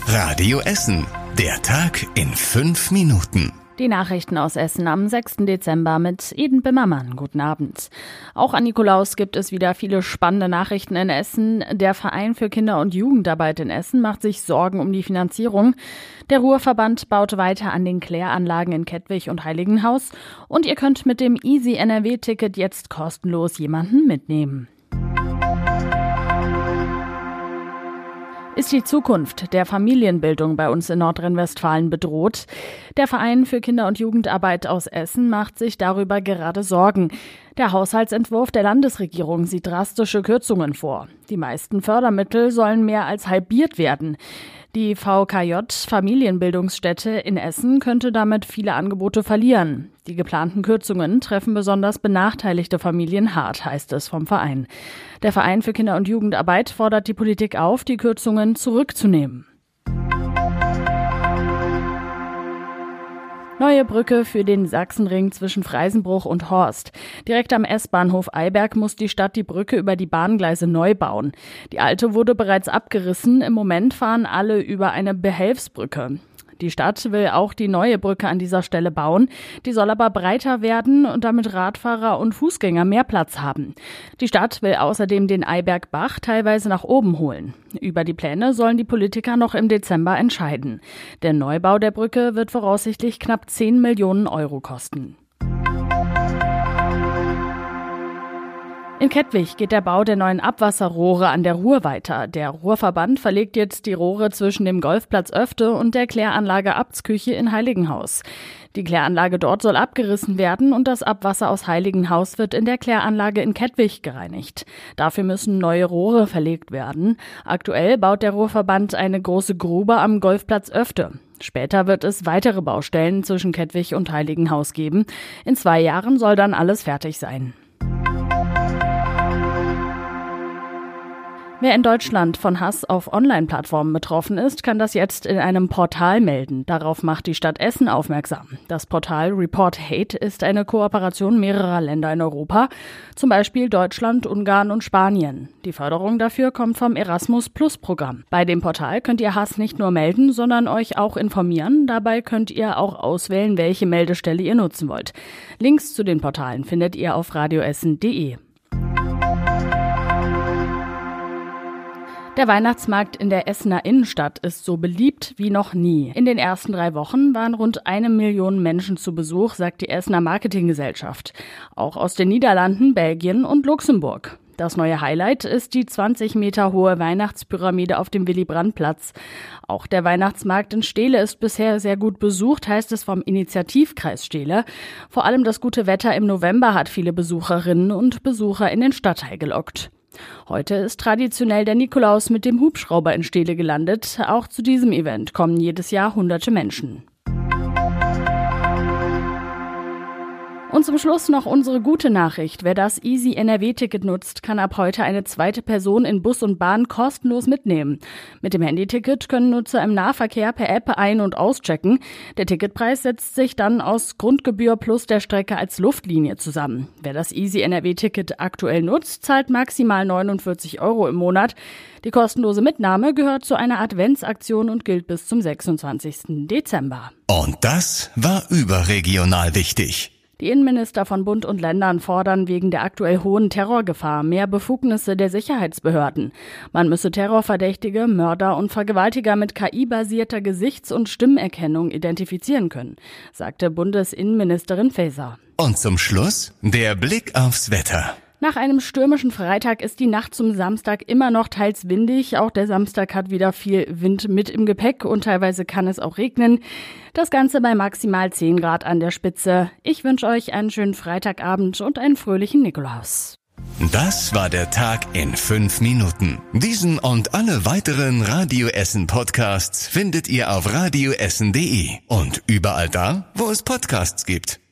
Radio Essen. Der Tag in 5 Minuten. Die Nachrichten aus Essen am 6. Dezember mit Eden Bimmermann. Guten Abend. Auch an Nikolaus gibt es wieder viele spannende Nachrichten in Essen. Der Verein für Kinder- und Jugendarbeit in Essen macht sich Sorgen um die Finanzierung. Der Ruhrverband baut weiter an den Kläranlagen in Kettwig und Heiligenhaus. Und ihr könnt mit dem Easy NRW-Ticket jetzt kostenlos jemanden mitnehmen. Ist die Zukunft der Familienbildung bei uns in Nordrhein-Westfalen bedroht? Der Verein für Kinder- und Jugendarbeit aus Essen macht sich darüber gerade Sorgen. Der Haushaltsentwurf der Landesregierung sieht drastische Kürzungen vor. Die meisten Fördermittel sollen mehr als halbiert werden. Die VKJ Familienbildungsstätte in Essen könnte damit viele Angebote verlieren. Die geplanten Kürzungen treffen besonders benachteiligte Familien hart, heißt es vom Verein. Der Verein für Kinder- und Jugendarbeit fordert die Politik auf, die Kürzungen zurückzunehmen. Neue Brücke für den Sachsenring zwischen Freisenbruch und Horst. Direkt am S-Bahnhof Eiberg muss die Stadt die Brücke über die Bahngleise neu bauen. Die alte wurde bereits abgerissen. Im Moment fahren alle über eine Behelfsbrücke. Die Stadt will auch die neue Brücke an dieser Stelle bauen. Die soll aber breiter werden und damit Radfahrer und Fußgänger mehr Platz haben. Die Stadt will außerdem den Eibergbach teilweise nach oben holen. Über die Pläne sollen die Politiker noch im Dezember entscheiden. Der Neubau der Brücke wird voraussichtlich knapp 10 Millionen Euro kosten. In Kettwig geht der Bau der neuen Abwasserrohre an der Ruhr weiter. Der Ruhrverband verlegt jetzt die Rohre zwischen dem Golfplatz Öfte und der Kläranlage Abtsküche in Heiligenhaus. Die Kläranlage dort soll abgerissen werden und das Abwasser aus Heiligenhaus wird in der Kläranlage in Kettwig gereinigt. Dafür müssen neue Rohre verlegt werden. Aktuell baut der Ruhrverband eine große Grube am Golfplatz Öfte. Später wird es weitere Baustellen zwischen Kettwig und Heiligenhaus geben. In 2 Jahren soll dann alles fertig sein. Wer in Deutschland von Hass auf Online-Plattformen betroffen ist, kann das jetzt in einem Portal melden. Darauf macht die Stadt Essen aufmerksam. Das Portal Report Hate ist eine Kooperation mehrerer Länder in Europa, zum Beispiel Deutschland, Ungarn und Spanien. Die Förderung dafür kommt vom Erasmus-Plus-Programm. Bei dem Portal könnt ihr Hass nicht nur melden, sondern euch auch informieren. Dabei könnt ihr auch auswählen, welche Meldestelle ihr nutzen wollt. Links zu den Portalen findet ihr auf radioessen.de. Der Weihnachtsmarkt in der Essener Innenstadt ist so beliebt wie noch nie. In den ersten 3 Wochen waren rund 1 Million Menschen zu Besuch, sagt die Essener Marketinggesellschaft. Auch aus den Niederlanden, Belgien und Luxemburg. Das neue Highlight ist die 20 Meter hohe Weihnachtspyramide auf dem Willy-Brandt-Platz. Auch der Weihnachtsmarkt in Steele ist bisher sehr gut besucht, heißt es vom Initiativkreis Steele. Vor allem das gute Wetter im November hat viele Besucherinnen und Besucher in den Stadtteil gelockt. Heute ist traditionell der Nikolaus mit dem Hubschrauber in Steele gelandet. Auch zu diesem Event kommen jedes Jahr hunderte Menschen. Und zum Schluss noch unsere gute Nachricht. Wer das Easy NRW-Ticket nutzt, kann ab heute eine zweite Person in Bus und Bahn kostenlos mitnehmen. Mit dem Handyticket können Nutzer im Nahverkehr per App ein- und auschecken. Der Ticketpreis setzt sich dann aus Grundgebühr plus der Strecke als Luftlinie zusammen. Wer das Easy NRW-Ticket aktuell nutzt, zahlt maximal 49 € im Monat. Die kostenlose Mitnahme gehört zu einer Adventsaktion und gilt bis zum 26. Dezember. Und das war überregional wichtig. Die Innenminister von Bund und Ländern fordern wegen der aktuell hohen Terrorgefahr mehr Befugnisse der Sicherheitsbehörden. Man müsse Terrorverdächtige, Mörder und Vergewaltiger mit KI-basierter Gesichts- und Stimmerkennung identifizieren können, sagte Bundesinnenministerin Faeser. Und zum Schluss der Blick aufs Wetter. Nach einem stürmischen Freitag ist die Nacht zum Samstag immer noch teils windig. Auch der Samstag hat wieder viel Wind mit im Gepäck und teilweise kann es auch regnen. Das Ganze bei maximal 10 Grad an der Spitze. Ich wünsche euch einen schönen Freitagabend und einen fröhlichen Nikolaus. Das war der Tag in 5 Minuten. Diesen und alle weiteren Radio Essen Podcasts findet ihr auf radioessen.de und überall da, wo es Podcasts gibt.